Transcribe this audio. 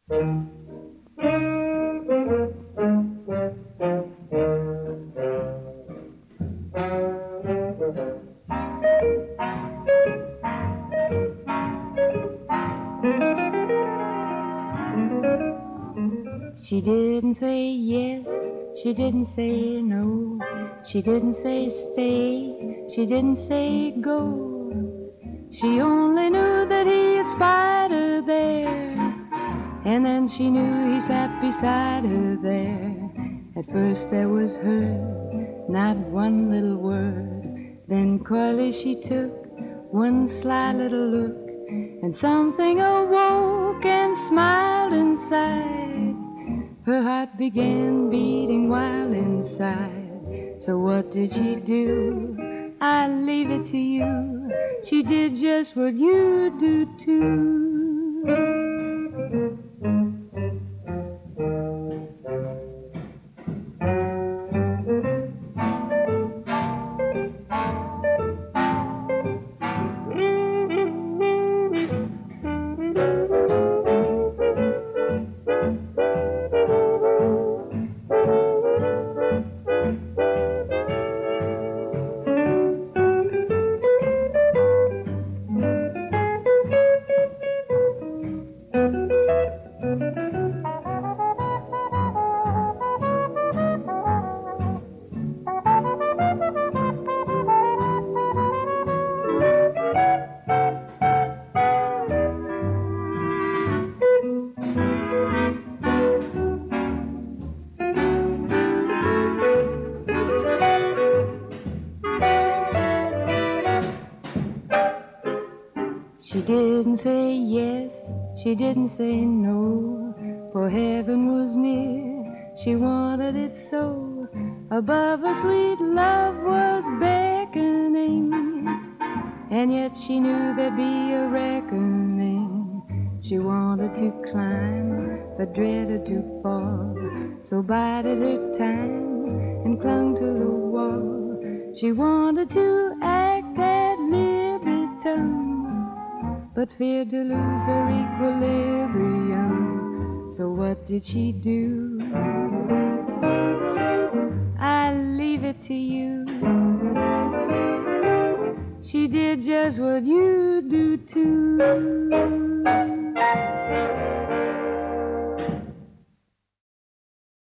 She didn't say yes, she didn't say no, she didn't say stay, she didn't say go. She only knew that he had spied her there, and then she knew he sat beside her there. At first there was her, not one little word. Then coyly she took one sly little look, and something awoke and smiled inside. Her heart began beating wild inside. So what did she do? I leave it to you. She did just what you do too. She didn't say yes, she didn't say no, for heaven was near, she wanted it so. Above her sweet love was beckoning, and yet she knew there'd be a reckoning. She wanted to climb, but dreaded to fall, so bided her time and clung to the wall. She wanted to act at libitum, but feared to lose her equilibrium. So what did she do? I leave it to you. She did just what you do too.